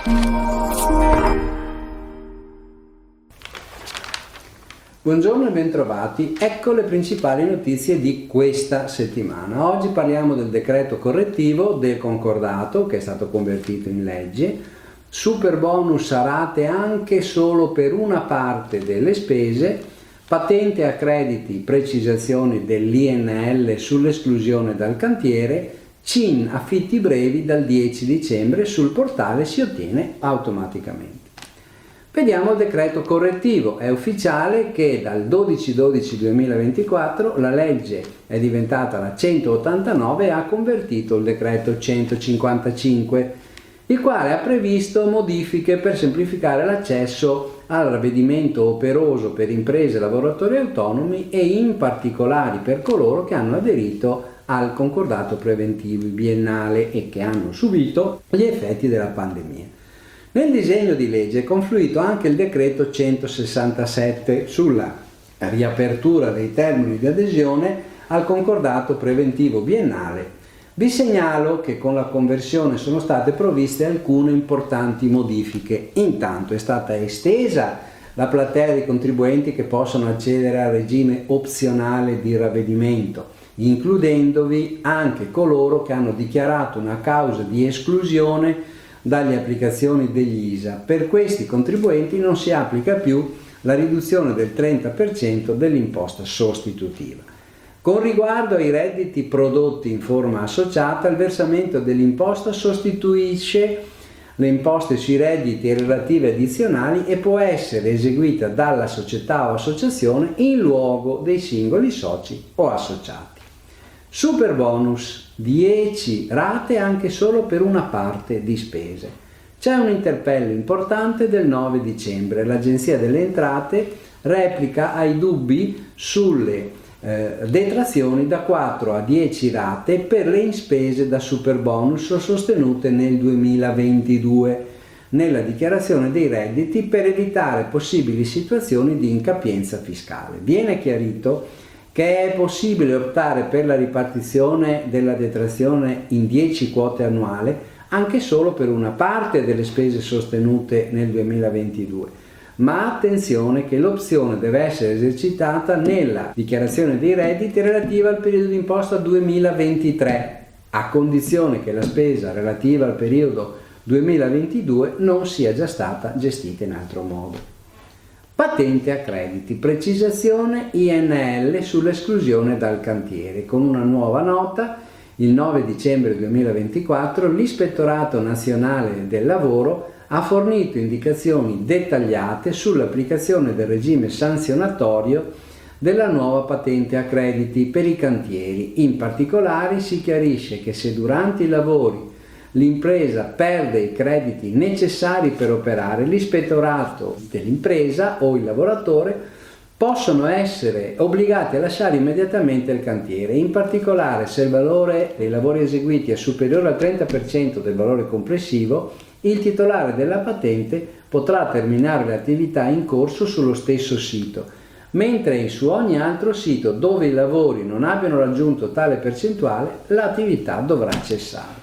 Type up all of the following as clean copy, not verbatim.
Buongiorno e bentrovati, ecco le principali notizie di questa settimana. Oggi parliamo del decreto correttivo del concordato che è stato convertito in legge, super bonus a rate anche solo per una parte delle spese, patente a crediti, precisazioni dell'INL sull'esclusione dal cantiere, CIN affitti brevi dal 10 dicembre sul portale si ottiene automaticamente. Vediamo il decreto correttivo, è ufficiale che dal 12/12/2024 la legge è diventata la 189 e ha convertito il decreto 155, il quale ha previsto modifiche per semplificare l'accesso al ravvedimento operoso per imprese e lavoratori autonomi e in particolare per coloro che hanno aderito al concordato preventivo biennale e che hanno subito gli effetti della pandemia. Nel disegno di legge è confluito anche il decreto 167 sulla riapertura dei termini di adesione al concordato preventivo biennale. Vi segnalo che con la conversione sono state provviste alcune importanti modifiche. Intanto è stata estesa la platea dei contribuenti che possono accedere al regime opzionale di ravvedimento, includendovi anche coloro che hanno dichiarato una causa di esclusione dalle applicazioni degli ISA. Per questi contribuenti non si applica più la riduzione del 30% dell'imposta sostitutiva. Con riguardo ai redditi prodotti in forma associata, il versamento dell'imposta sostituisce le imposte sui redditi e relative addizionali e può essere eseguita dalla società o associazione in luogo dei singoli soci o associati. Super bonus, 10 rate anche solo per una parte di spese. C'è un interpello importante del 9 dicembre. L'Agenzia delle Entrate replica ai dubbi sulle detrazioni da 4 a 10 rate per le spese da super bonus sostenute nel 2022 nella dichiarazione dei redditi per evitare possibili situazioni di incapienza fiscale. Viene chiarito che è possibile optare per la ripartizione della detrazione in 10 quote annuali anche solo per una parte delle spese sostenute nel 2022, ma attenzione che l'opzione deve essere esercitata nella dichiarazione dei redditi relativa al periodo d'imposta 2023, a condizione che la spesa relativa al periodo 2022 non sia già stata gestita in altro modo. Patente a crediti, precisazione INL sull'esclusione dal cantiere. Con una nuova nota, il 9 dicembre 2024, l'Ispettorato Nazionale del Lavoro ha fornito indicazioni dettagliate sull'applicazione del regime sanzionatorio della nuova patente a crediti per i cantieri. In particolare si chiarisce che se durante i lavori l'impresa perde i crediti necessari per operare, l'ispettorato dell'impresa o il lavoratore possono essere obbligati a lasciare immediatamente il cantiere. In particolare, se il valore dei lavori eseguiti è superiore al 30% del valore complessivo, il titolare della patente potrà terminare le attività in corso sullo stesso sito, mentre su ogni altro sito dove i lavori non abbiano raggiunto tale percentuale, l'attività dovrà cessare.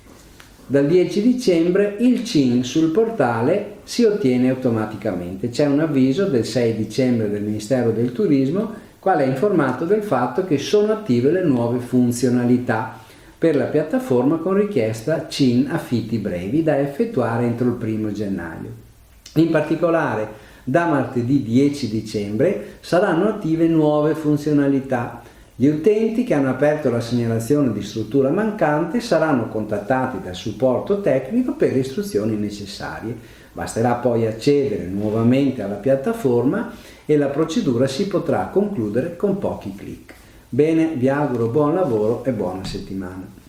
Dal 10 dicembre il CIN sul portale si ottiene automaticamente. C'è un avviso del 6 dicembre del Ministero del Turismo, quale ha informato del fatto che sono attive le nuove funzionalità per la piattaforma con richiesta CIN affitti brevi da effettuare entro il 1 gennaio. In particolare, da martedì 10 dicembre saranno attive nuove funzionalità. Gli utenti che hanno aperto la segnalazione di struttura mancante saranno contattati dal supporto tecnico per le istruzioni necessarie. Basterà poi accedere nuovamente alla piattaforma e la procedura si potrà concludere con pochi clic. Bene, vi auguro buon lavoro e buona settimana.